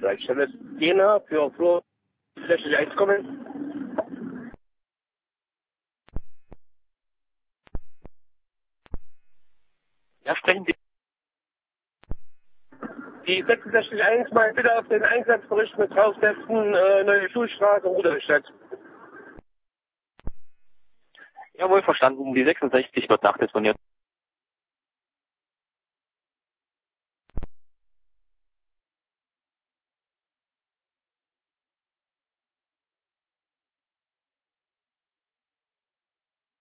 Leitstelle Jena für Flur 61 kommen. Ja, sprechen Sie. Die 66.1 mal bitte auf den Einsatzbericht mit draufsetzen, Neue Schulstraße, Rudolstadt. Jawohl, verstanden. Die 66 wird nachdisponiert.